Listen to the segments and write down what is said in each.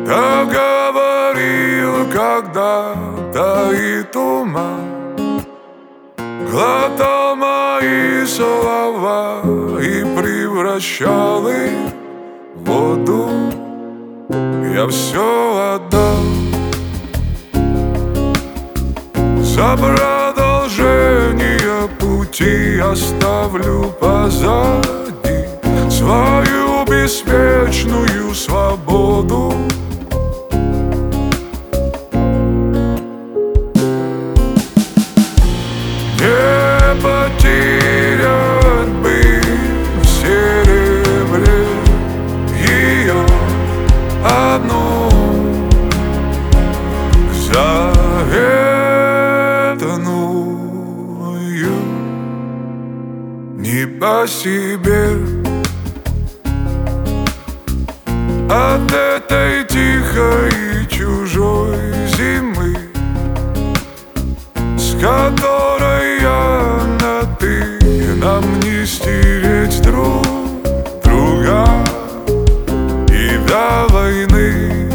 Так говорил когда-то и туман, глотал мои слова и превращал их в воду. Я все отдал за продолжение пути, оставлю позади свою беспечную свободу. Не потерять бы в серебре ее одну заветную. Не по себе от этой тихой и чужой зимы, с которой я на ты. Нам не стереть друг друга и до войны.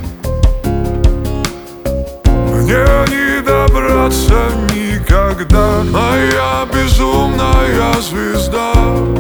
Мне не добраться никогда, моя безумная звезда.